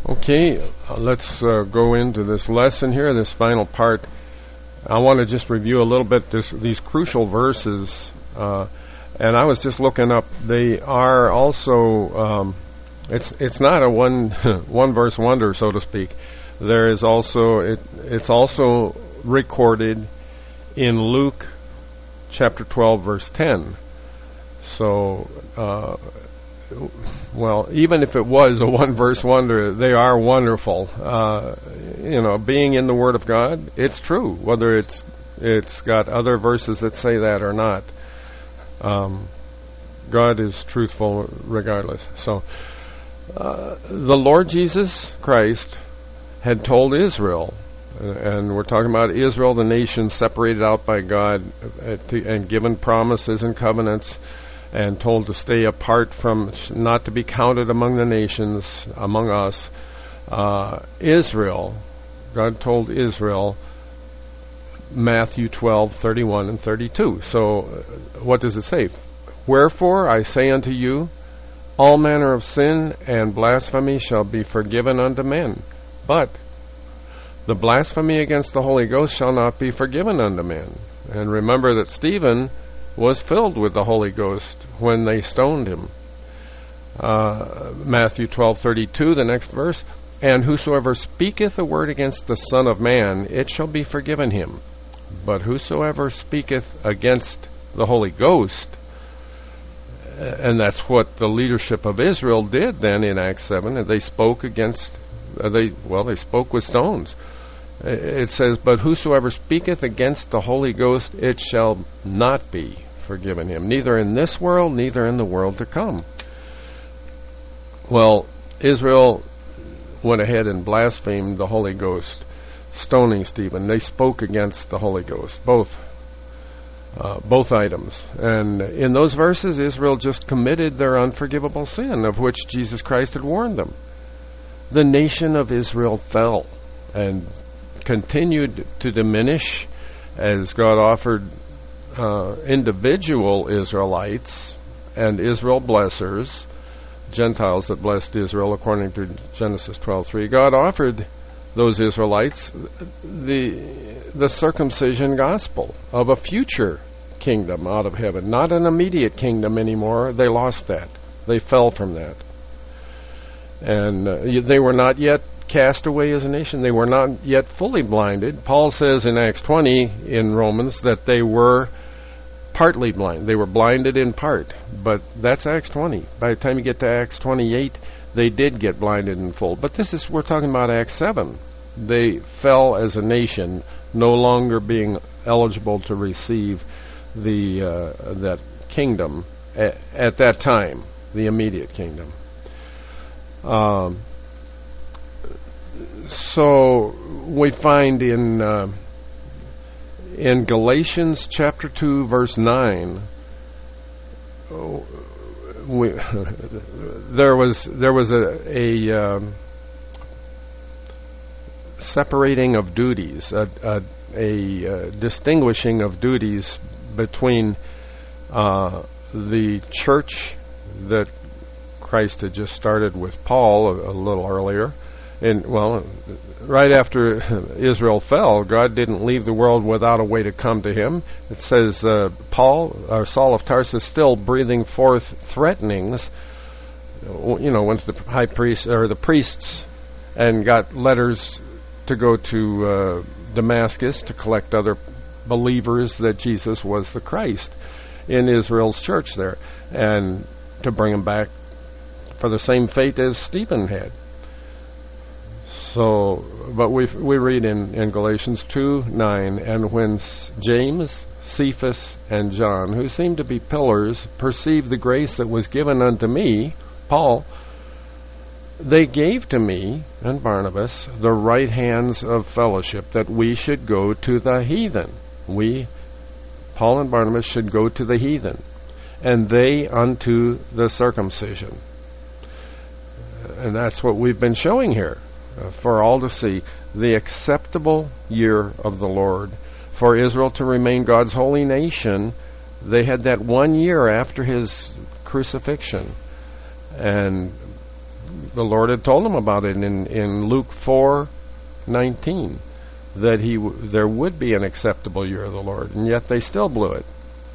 Okay, let's go into this lesson here, this final part. I want to just review a little bit these crucial verses, and I was just looking up. They are also, it's not a one verse wonder, so to speak. There is also it's also recorded in Luke chapter 12, verse 10. So, well, even if it was a one-verse wonder, they are wonderful. Being in the Word of God, it's true, whether it's got other verses that say that or not. God is truthful regardless. So, the Lord Jesus Christ had told Israel, and we're talking about Israel, the nation separated out by God and given promises and covenants, and told to stay apart from, not to be counted among the nations, among us. Israel, God told Israel, Matthew 12:31 and 32. So, what does it say? Wherefore I say unto you, all manner of sin and blasphemy shall be forgiven unto men, but the blasphemy against the Holy Ghost shall not be forgiven unto men. And remember that Stephen was filled with the Holy Ghost when they stoned him. Matthew 12:32, the next verse, and whosoever speaketh a word against the Son of Man, it shall be forgiven him. But whosoever speaketh against the Holy Ghost, and that's what the leadership of Israel did then in Acts 7, and they spoke against, they spoke with stones. It says, but whosoever speaketh against the Holy Ghost, it shall not be forgiven him, neither in this world, neither in the world to come. Well, Israel went ahead and blasphemed the Holy Ghost, stoning Stephen. They spoke against the Holy Ghost, both items. And in those verses, Israel just committed their unforgivable sin, of which Jesus Christ had warned them. The nation of Israel fell and continued to diminish as God offered individual Israelites and Israel blessers, Gentiles that blessed Israel according to Genesis 12:3. God offered those Israelites the circumcision gospel of a future kingdom out of heaven, not an immediate kingdom anymore. They lost that. They fell from that. And they were not yet cast away as a nation. They were not yet fully blinded. Paul says in Acts 20 in Romans that they were partly blind. They were blinded in part. But that's Acts 20. By the time you get to Acts 28, they did get blinded in full. But we're talking about Acts 7. They fell as a nation, no longer being eligible to receive that kingdom at that time, the immediate kingdom. So we find in Galatians chapter 2 verse 9, there was a separating of duties, a distinguishing of duties between the church that Christ had just started with Paul a little earlier. And right after Israel fell, God didn't leave the world without a way to come to him. It says Saul of Tarsus still breathing forth threatenings, went to the high priest or the priests and got letters to go to Damascus to collect other believers that Jesus was the Christ in Israel's church there, and to bring them back for the same fate as Stephen had. So, but we read in Galatians 2:9, and when James, Cephas, and John, who seemed to be pillars, perceived the grace that was given unto me, Paul, they gave to me and Barnabas the right hands of fellowship, that we should go to the heathen. We, Paul and Barnabas, should go to the heathen, and they unto the circumcision. And that's what we've been showing here. For all to see, the acceptable year of the Lord. For Israel to remain God's holy nation, they had that 1 year after his crucifixion. And the Lord had told them about it in Luke 4:19, that there would be an acceptable year of the Lord, and yet they still blew it.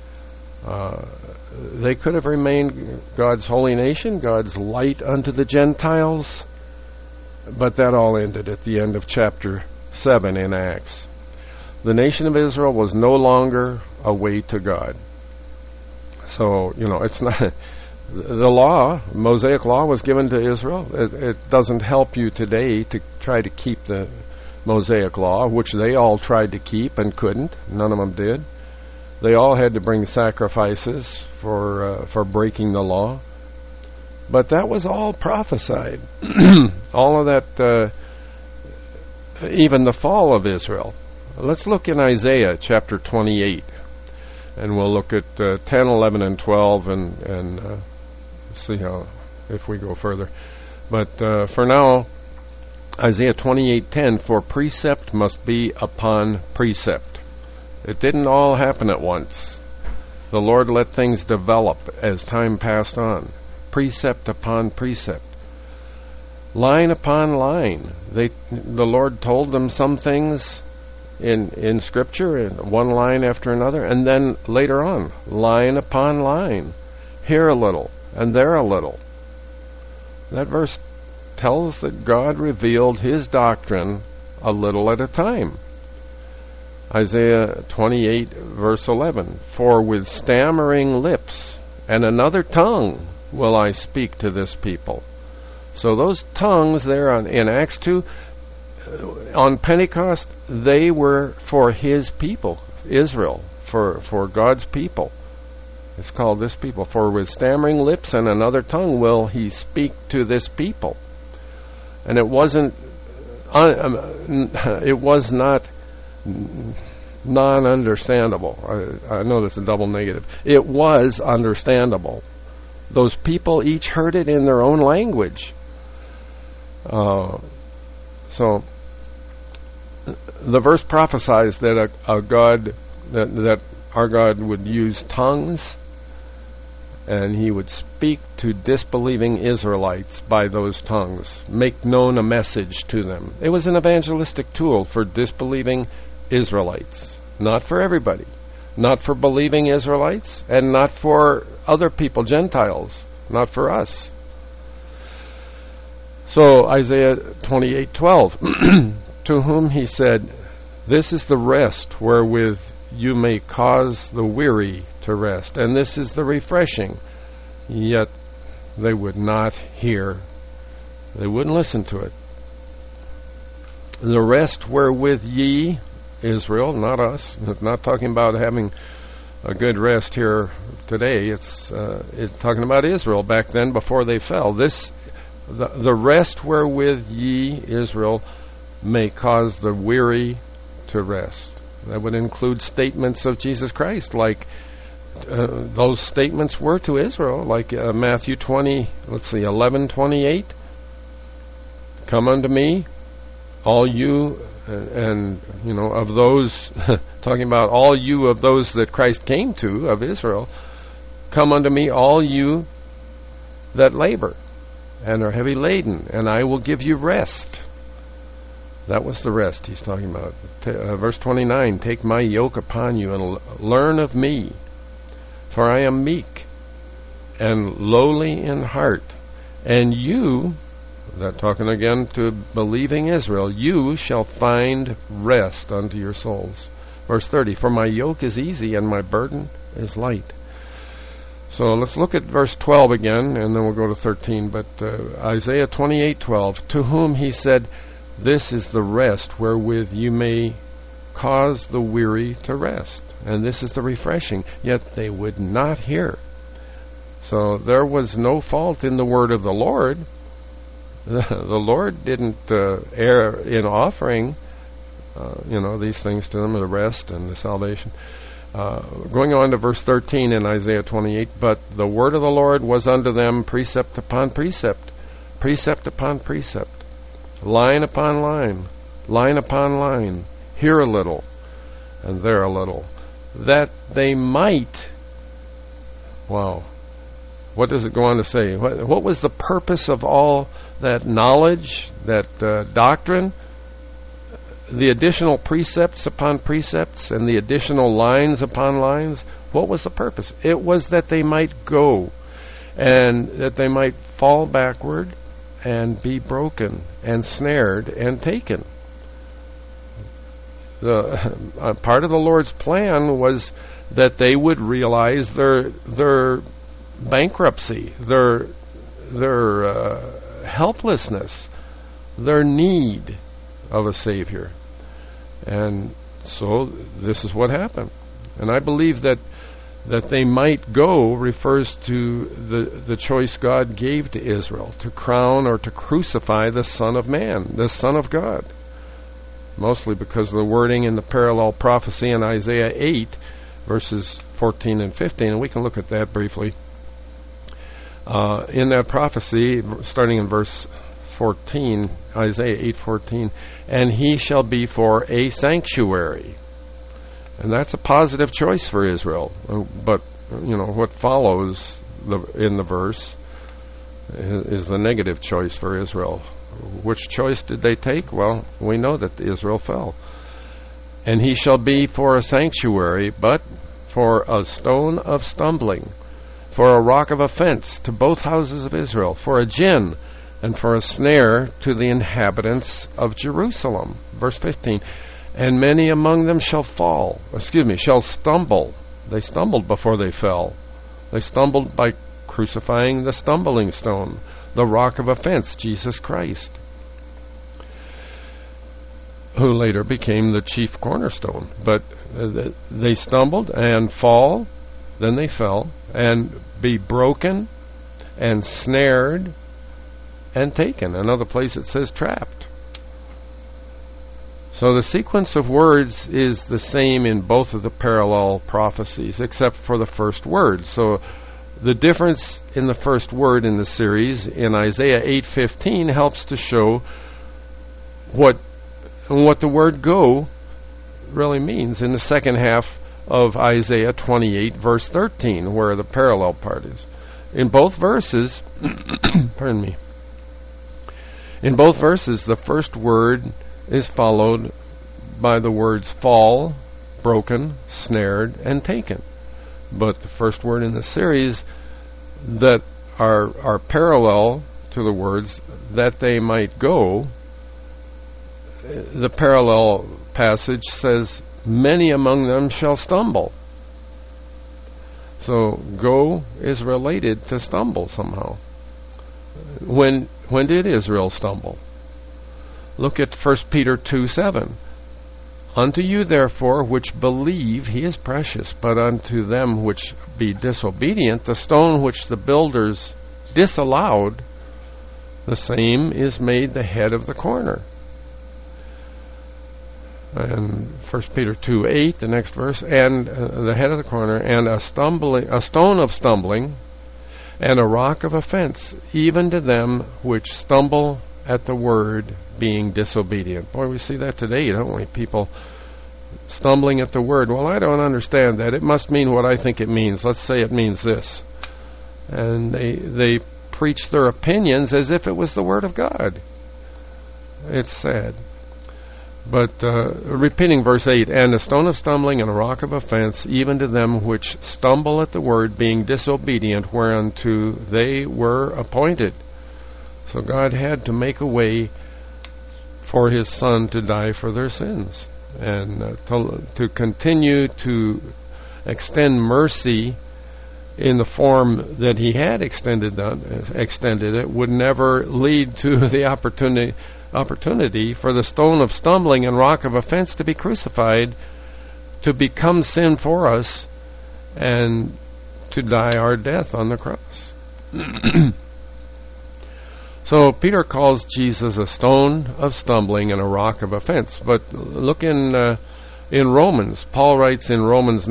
They could have remained God's holy nation, God's light unto the Gentiles, but that all ended at the end of chapter 7 in Acts. The nation of Israel was no longer a way to God. So, it's not... The law, Mosaic law, was given to Israel. It doesn't help you today to try to keep the Mosaic law, which they all tried to keep and couldn't. None of them did. They all had to bring sacrifices for breaking the law. But that was all prophesied. All of that, even the fall of Israel. Let's look in Isaiah chapter 28. And we'll look at 10, 11, and 12 and see if we go further. But for now, Isaiah 28:10, for precept must be upon precept. It didn't all happen at once. The Lord let things develop as time passed on. Precept upon precept. Line upon line. The Lord told them some things in Scripture, in one line after another, and then later on, line upon line. Here a little, and there a little. That verse tells that God revealed His doctrine a little at a time. Isaiah 28, verse 11, for with stammering lips and another tongue will I speak to this people. So those tongues there in Acts 2, on Pentecost, they were for His people, Israel, for God's people. It's called this people. For with stammering lips and another tongue will He speak to this people. And it was not non-understandable. I know that's a double negative. It was understandable. Those people each heard it in their own language. So the verse prophesies that that our God would use tongues, and He would speak to disbelieving Israelites by those tongues, make known a message to them. It was an evangelistic tool for disbelieving Israelites, not for everybody, not for believing Israelites, and not for other people, Gentiles, not for us. So Isaiah 28:12, to whom He said, this is the rest wherewith you may cause the weary to rest, and this is the refreshing. Yet they would not hear. They wouldn't listen to it. The rest wherewith ye, Israel, not us, not talking about having a good rest here today. It's talking about Israel back then before they fell. The rest wherewith ye, Israel, may cause the weary to rest. That would include statements of Jesus Christ, like those statements were to Israel, like Matthew 11:28. Come unto me, all you, and of those, talking about all you of those that Christ came to, of Israel, come unto me, all you that labor and are heavy laden, and I will give you rest. That was the rest He's talking about. Verse 29, take my yoke upon you and learn of me, for I am meek and lowly in heart, and you, that talking again to believing Israel, you shall find rest unto your souls. Verse 30, for my yoke is easy and my burden is light. So let's look at verse 12 again, and then we'll go to 13. But Isaiah 28:12, to whom He said, this is the rest wherewith you may cause the weary to rest, and this is the refreshing. Yet they would not hear. So there was no fault in the word of the Lord. The Lord didn't err in offering, these things to them, the rest and the salvation. Going on to verse 13 in Isaiah 28, but the word of the Lord was unto them precept upon precept, precept upon precept, line upon line, line upon line, here a little, and there a little, that they might, What does it go on to say? What was the purpose of all that knowledge, that doctrine, the additional precepts upon precepts, and the additional lines upon lines? What was the purpose? It was that they might go, and that they might fall backward and be broken and snared and taken. Part of the Lord's plan was that they would realize their bankruptcy, their helplessness, their need of a Savior. And so this is what happened. And I believe that they might go refers to the choice God gave to Israel, to crown or to crucify the Son of Man, the Son of God. Mostly because of the wording in the parallel prophecy in Isaiah 8, verses 14 and 15, and we can look at that briefly. In that prophecy, starting in verse 14, Isaiah 8:14, and he shall be for a sanctuary. And that's a positive choice for Israel. But, what follows in the verse is the negative choice for Israel. Which choice did they take? Well, we know that Israel fell. And he shall be for a sanctuary, but for a stone of stumbling, for a rock of offense to both houses of Israel, for a gin, and for a snare to the inhabitants of Jerusalem. Verse 15, and many among them shall stumble. They stumbled before they fell. They stumbled by crucifying the stumbling stone, the rock of offense, Jesus Christ, who later became the chief cornerstone. But they stumbled and fall, then they fell, and be broken and snared and taken. Another place it says trapped. So the sequence of words is the same in both of the parallel prophecies, except for the first word. So the difference in the first word in the series in Isaiah 8:15 helps to show what the word go really means in the second half of Isaiah 28 verse 13, where the parallel part is. In both verses, pardon me, in both verses the first word is followed by the words fall, broken, snared, and taken. But the first word in the series that are parallel to the words that they might go, the parallel passage says, many among them shall stumble. So go is related to stumble somehow. When did Israel stumble? Look at 1 Peter 2:7. Unto you therefore which believe he is precious, but unto them which be disobedient, the stone which the builders disallowed, the same is made the head of the corner. And 1 Peter 2:8, the next verse, and the head of the corner, and a stone of stumbling, and a rock of offense, even to them which stumble at the word, being disobedient. Boy, we see that today, don't we? People stumbling at the word. Well, I don't understand that. It must mean what I think it means. Let's say it means this. And they preach their opinions as if it was the word of God. It's sad. But repeating verse 8, and a stone of stumbling and a rock of offense, even to them which stumble at the word, being disobedient, whereunto they were appointed. So God had to make a way for his Son to die for their sins, and to continue to extend mercy in the form that he had extended it would never lead to the opportunity for the stone of stumbling and rock of offense to be crucified, to become sin for us, and to die our death on the cross. So Peter calls Jesus a stone of stumbling and a rock of offense. But look in Romans. Paul writes in Romans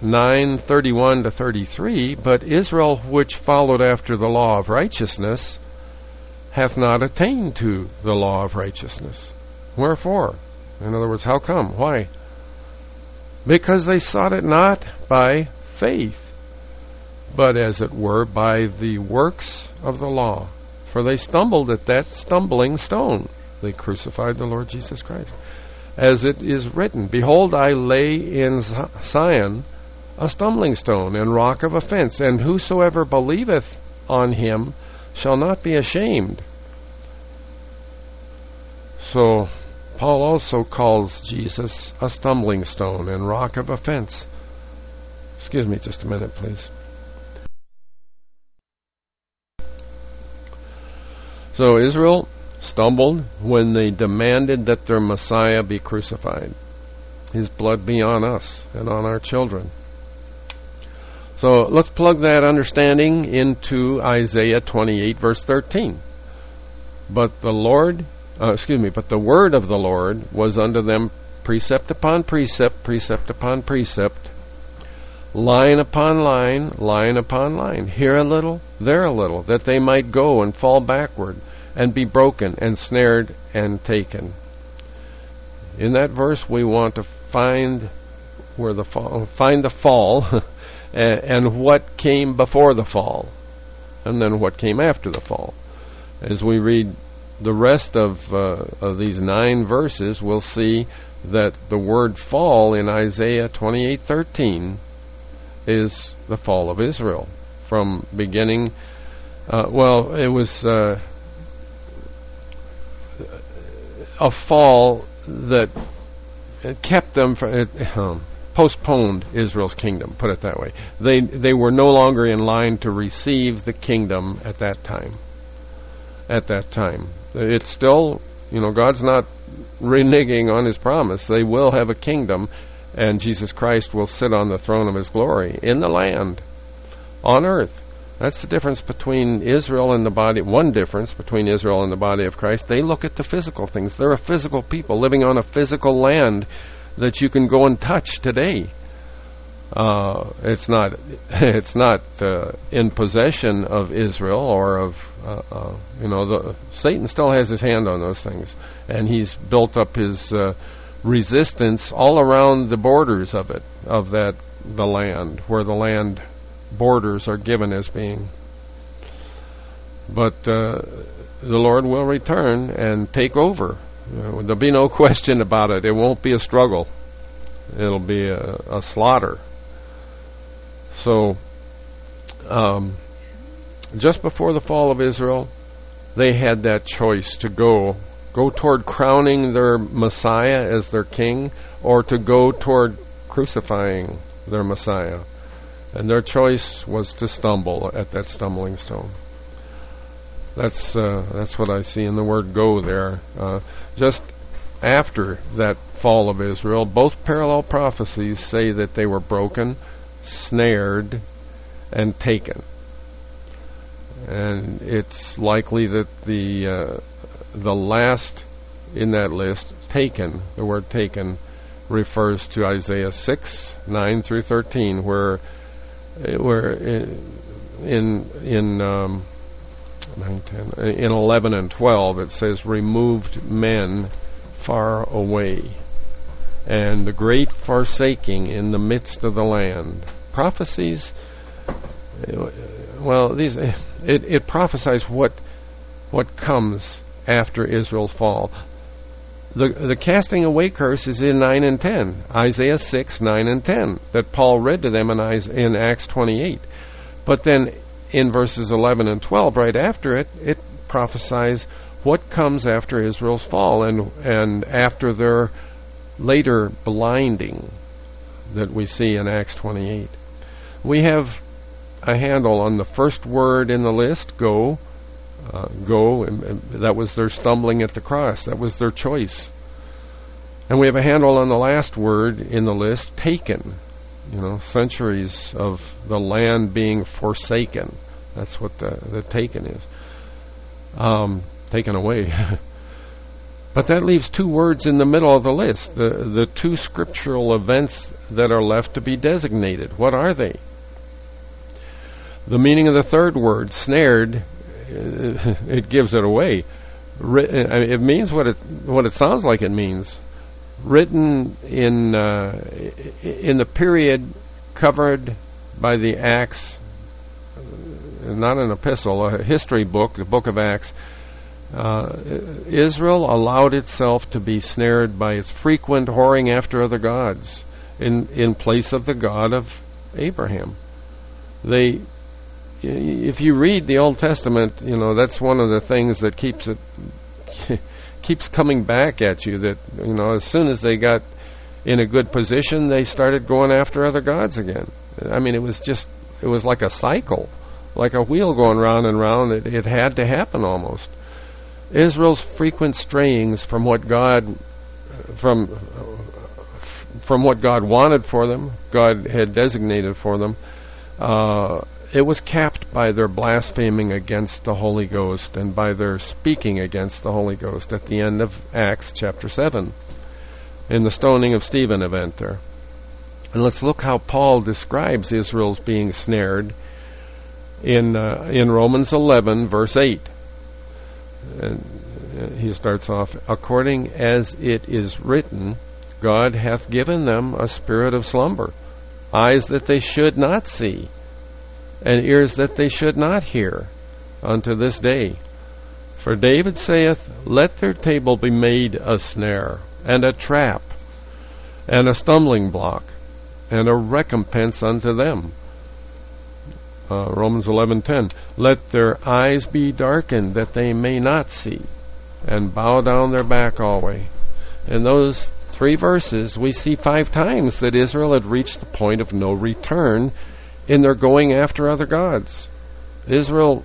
9:31-33, but Israel, which followed after the law of righteousness, hath not attained to the law of righteousness. Wherefore? In other words, how come? Why? Because they sought it not by faith, but as it were by the works of the law. For they stumbled at that stumbling stone. They crucified the Lord Jesus Christ. As it is written, Behold, I lay in Zion a stumbling stone and rock of offense, and whosoever believeth on him shall not be ashamed. So Paul also calls Jesus a stumbling stone and rock of offense. Excuse me just a minute, please. So Israel stumbled when they demanded that their Messiah be crucified. His blood be on us and on our children. So let's plug that understanding into Isaiah 28 verse 13. But the word of the Lord was unto them precept upon precept, precept upon precept, line upon line, line upon line, here a little, there a little, that they might go and fall backward and be broken and snared and taken. In that verse, we want to find the fall, and what came before the fall, and then what came after the fall. As we read the rest of these 9 verses, we'll see that the word fall in Isaiah 28:13 is the fall of Israel. From beginning, it was a fall that kept them from, postponed Israel's kingdom, put it that way. They were no longer in line to receive the kingdom at that time. It's still, God's not reneging on His promise. They will have a kingdom, and Jesus Christ will sit on the throne of His glory in the land, on earth. That's the difference between Israel and the body. One difference between Israel and the body of Christ. They look at the physical things. They're a physical people living on a physical land that you can go and touch today. It's not in possession of Israel or of Satan still has his hand on those things, and he's built up his resistance all around the borders of the land, where the land borders are given as being. But the Lord will return and take over. There'll be no question about it. It won't be a struggle. It'll be a slaughter. So, just before the fall of Israel, they had that choice to go toward crowning their Messiah as their king, or to go toward crucifying their Messiah. And their choice was to stumble at that stumbling stone. That's what I see in the word "go" there. Just after that fall of Israel, both parallel prophecies say that they were broken, snared, and taken. And it's likely that the last in that list, taken, the word "taken," refers to Isaiah 6, 9 through 13, where in 11 and 12 it says, "Removed men far away, and the great forsaking in the midst of the land." Prophecies, it prophesies what comes after Israel's fall. The casting away curse is in 9 and 10, Isaiah 6, 9 and 10, that Paul read to them in Acts 28. But then in verses 11 and 12, right after it prophesies what comes after Israel's fall and after their later blinding that we see in Acts 28. We have a handle on the first word in the list, go, and that was their stumbling at the cross. That was their choice. And we have a handle on the last word in the list, taken. Centuries of the land being forsaken. That's what the taken is. Taken away. But that leaves 2 words in the middle of the list, the 2 scriptural events that are left to be designated. What are they? The meaning of the third word, snared, it gives it away. It means what it sounds like it means. Written in the period covered by the acts not an epistle, a history book, the book of Acts, Israel allowed itself to be snared by its frequent whoring after other gods in place of the God of Abraham. If you read the Old Testament, that's one of the things that keeps coming back at you, that as soon as they got in a good position, they started going after other gods again. I mean, it was like a cycle, like a wheel going round and round. It had to happen almost. Israel's frequent strayings from what God wanted for them, God had designated for them, it was capped by their blaspheming against the Holy Ghost and by their speaking against the Holy Ghost at the end of Acts chapter 7, in the stoning of Stephen event there. And let's look how Paul describes Israel's being snared in Romans 11, verse 8. And he starts off, according as it is written, God hath given them a spirit of slumber, eyes that they should not see, and ears that they should not hear, unto this day. For David saith, let their table be made a snare, and a trap, and a stumbling block, and a recompense unto them. Romans 11:10. Let their eyes be darkened, that they may not see, and bow down their back always. In those 3 verses, we see 5 times that Israel had reached the point of no return in their going after other gods. Israel,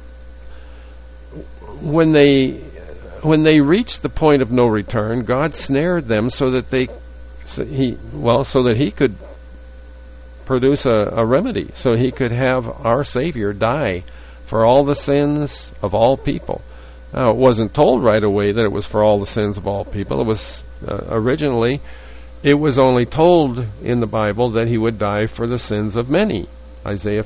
when they reached the point of no return, God snared them so that he could produce a remedy, so he could have our Savior die for all the sins of all people. Now, it wasn't told right away that it was for all the sins of all people. It was originally, it was only told in the Bible that he would die for the sins of many. Isaiah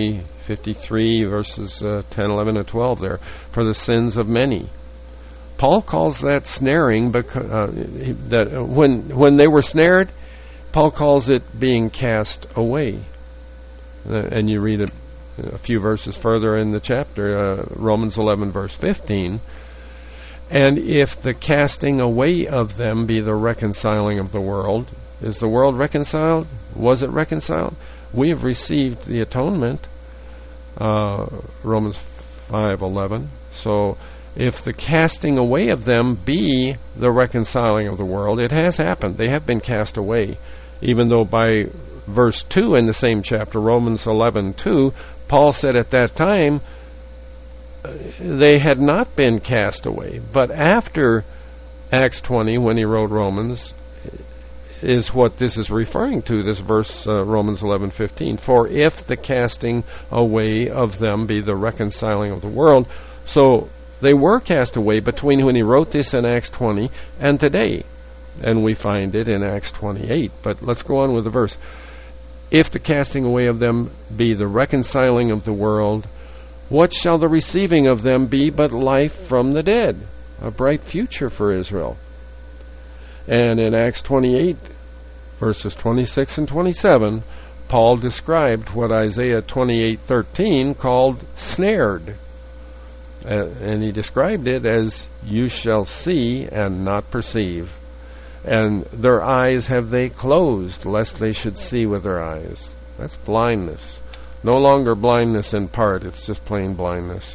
53 verses 10, 11, and 12 there, for the sins of many. Paul calls that snaring, because that when they were snared, Paul calls it being cast away. And you read it a few verses further in the chapter, Romans 11 verse 15. And if the casting away of them be the reconciling of the world, is the world reconciled? Was it reconciled? We have received the atonement, Romans 5:11. So if the casting away of them be the reconciling of the world, it has happened. They have been cast away. Even though by verse 2 in the same chapter, Romans 11:2, Paul said at that time they had not been cast away. But after Acts 20, when he wrote Romans, is what this is referring to, this verse, Romans 11:15. For if the casting away of them be the reconciling of the world. So they were cast away between when he wrote this in Acts 20 and today. And we find it in Acts 28. But let's go on with the verse. If the casting away of them be the reconciling of the world, what shall the receiving of them be but life from the dead? A bright future for Israel. And in Acts 28, verses 26 and 27, Paul described what Isaiah 28:13 called snared. And he described it as, you shall see and not perceive. And their eyes have they closed, lest they should see with their eyes. That's blindness. No longer blindness in part, it's just plain blindness.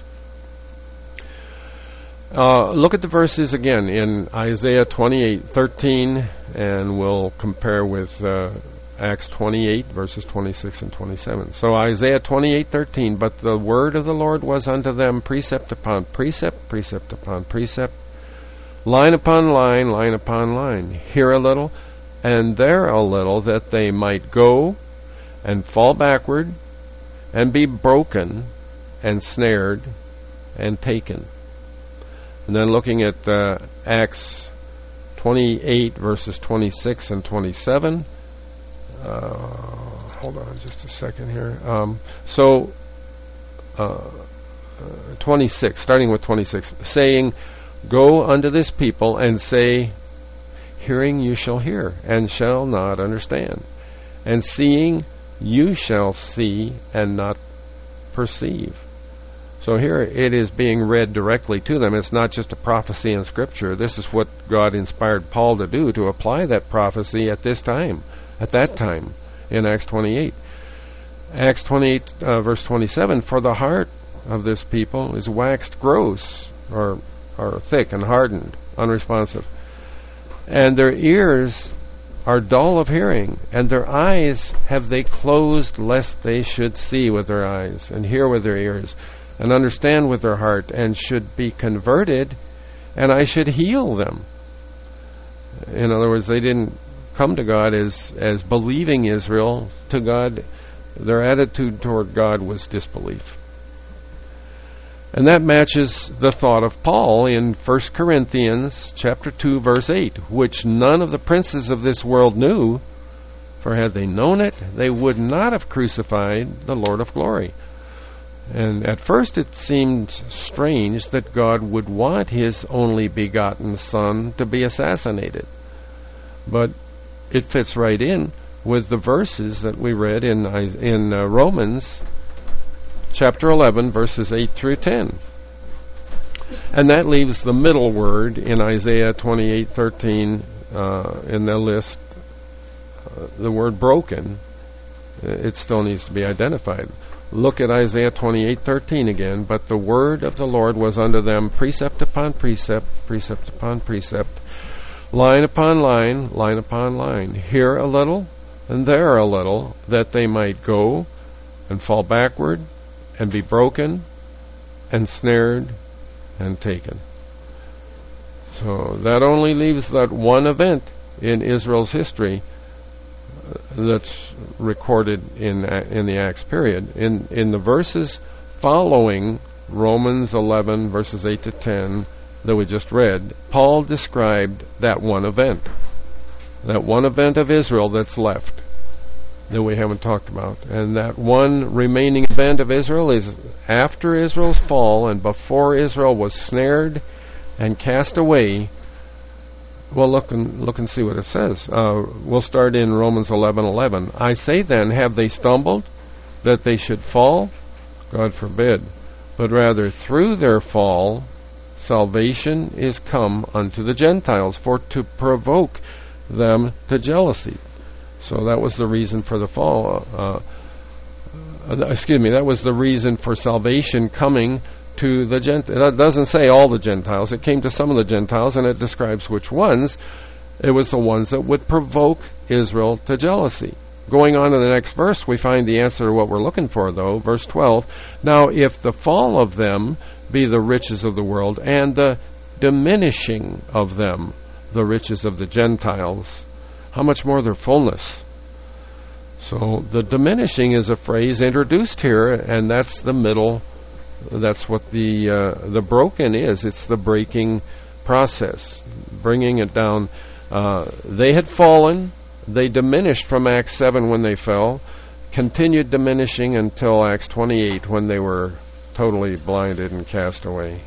Look at the verses again in Isaiah 28:13, and we'll compare with Acts 28, verses 26 and 27. So Isaiah 28:13, but the word of the Lord was unto them precept upon precept, precept upon precept, line upon line, line upon line, here a little, and there a little, that they might go and fall backward, and be broken, and snared, and taken. And then looking at Acts 28, verses 26 and 27. Hold on just a second here. 26, starting with 26, saying, go unto this people and say, hearing you shall hear, and shall not understand, and seeing you shall see and not perceive. So here it is being read directly to them. It's not just a prophecy in Scripture. This is what God inspired Paul to do, to apply that prophecy at that time, in Acts 28. Acts 28, verse 27, for the heart of this people is waxed gross, or thick and hardened, unresponsive. And their ears are dull of hearing, and their eyes have they closed, lest they should see with their eyes, and hear with their ears, and understand with their heart, and should be converted, and I should heal them. In other words, they didn't come to God as believing Israel. To God, their attitude toward God was disbelief. And that matches the thought of Paul in 1 Corinthians chapter 2, verse 8, which none of the princes of this world knew, for had they known it, they would not have crucified the Lord of glory. And at first it seemed strange that God would want His only begotten Son to be assassinated. But it fits right in with the verses that we read in Romans chapter 11, verses 8 through 10. And that leaves the middle word in Isaiah 28:13 in the list, the word broken. It still needs to be identified. Look at Isaiah 28:13 again. But the word of the Lord was unto them precept upon precept, precept upon precept, line upon line, line upon line, here a little and there a little, that they might go and fall backward and be broken and snared and taken. So that only leaves that one event in Israel's history that's recorded in the Acts period. In the verses following Romans 11, verses 8 to 10 that we just read, Paul described that one event of Israel that's left, that we haven't talked about. And that one remaining event of Israel is after Israel's fall and before Israel was snared and cast away. Well, look and see what it says. We'll start in Romans 11:11. I say then, have they stumbled that they should fall? God forbid. But rather through their fall, salvation is come unto the Gentiles, for to provoke them to jealousy. So that was the reason for the fall. That was the reason for salvation coming to the Gentiles. It doesn't say all the Gentiles. It came to some of the Gentiles, and it describes which ones. It was the ones that would provoke Israel to jealousy. Going on to the next verse, we find the answer to what we're looking for, though. Verse 12, now if the fall of them be the riches of the world, and the diminishing of them the riches of the Gentiles, how much more their fullness? So the diminishing is a phrase introduced here, and that's the middle. That's what the broken is. It's the breaking process, bringing it down. They had fallen. They diminished from Acts 7 when they fell, continued diminishing until Acts 28 when they were totally blinded and cast away.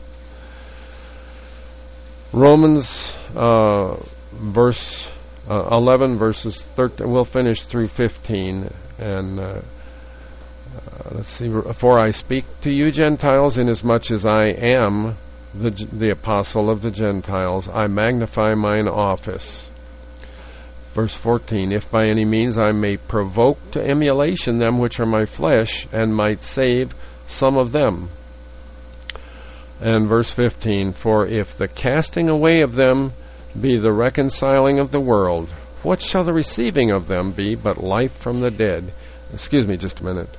Romans verse 11, verses 13. We'll finish through 15. And let's see. For I speak to you Gentiles, inasmuch as I am the apostle of the Gentiles, I magnify mine office. Verse 14, if by any means I may provoke to emulation them which are my flesh, and might save some of them. And verse 15, for if the casting away of them be the reconciling of the world, what shall the receiving of them be but life from the dead? Excuse me just a minute.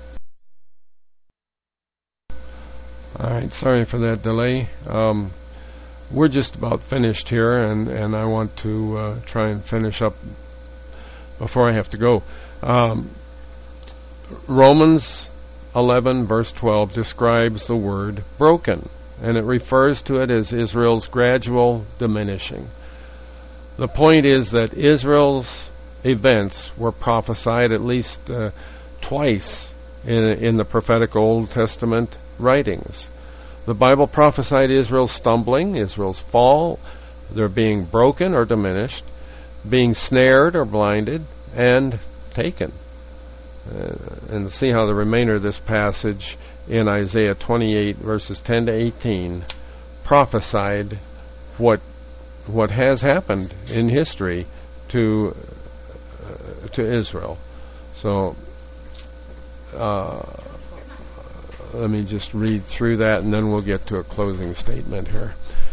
All right, sorry for that delay. We're just about finished here, and I want to try and finish up before I have to go. Romans 11, verse 12 describes the word broken, and it refers to it as Israel's gradual diminishing. The point is that Israel's events were prophesied at least twice in the prophetic Old Testament writings. The Bible prophesied Israel's stumbling, Israel's fall, their being broken or diminished, being snared or blinded, and taken. And see how the remainder of this passage in Isaiah 28, verses 10 to 18, prophesied what has happened in history to Israel. So let me just read through that, and then we'll get to a closing statement here.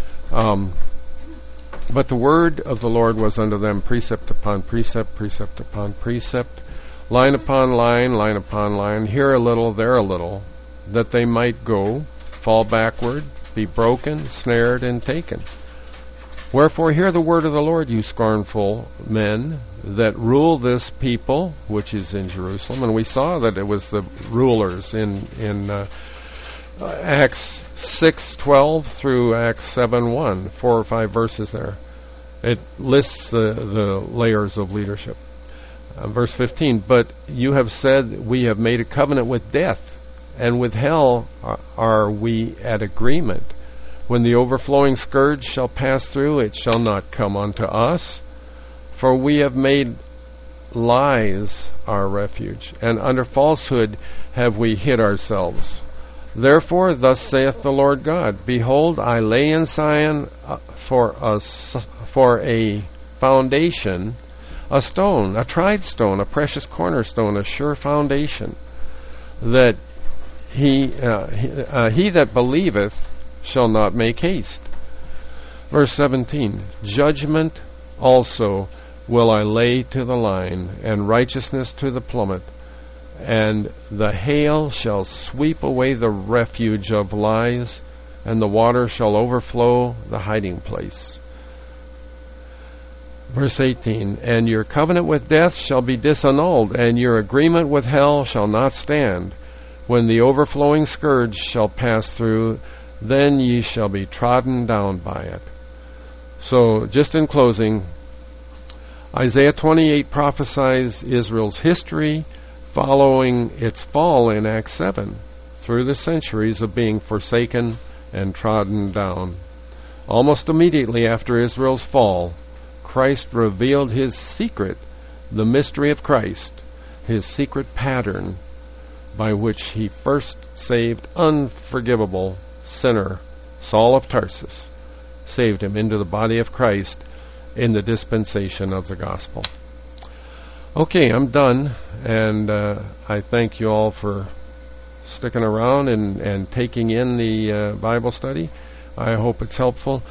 But the word of the Lord was unto them precept upon precept, precept upon precept, line upon line, line upon line, here a little, there a little, that they might go, fall backward, be broken, snared, and taken. Wherefore hear the word of the Lord, you scornful men that rule this people, which is in Jerusalem. And we saw that it was the rulers in Acts 6:12 through Acts 7:1, 4 or 5 verses there. It lists the layers of leadership. Verse 15, but you have said, we have made a covenant with death, and with hell are we at agreement. When the overflowing scourge shall pass through, it shall not come unto us. For we have made lies our refuge, and under falsehood have we hid ourselves. Therefore, thus saith the Lord God, behold, I lay in Zion for a foundation, a stone, a tried stone, a precious cornerstone, a sure foundation, that he that believeth shall not make haste. Verse 17, judgment also will I lay to the line, and righteousness to the plummet, and the hail shall sweep away the refuge of lies, and the water shall overflow the hiding place. Verse 18, and your covenant with death shall be disannulled, and your agreement with hell shall not stand. When the overflowing scourge shall pass through, then ye shall be trodden down by it. So, just in closing, Isaiah 28 prophesies Israel's history following its fall in Acts 7, through the centuries of being forsaken and trodden down. Almost immediately after Israel's fall, Christ revealed his secret, the mystery of Christ, his secret pattern by which he first saved unforgivable sinner Saul of Tarsus, saved him into the body of Christ in the dispensation of the gospel. Okay, I'm done, and I thank you all for sticking around and taking in the Bible study. I hope it's helpful.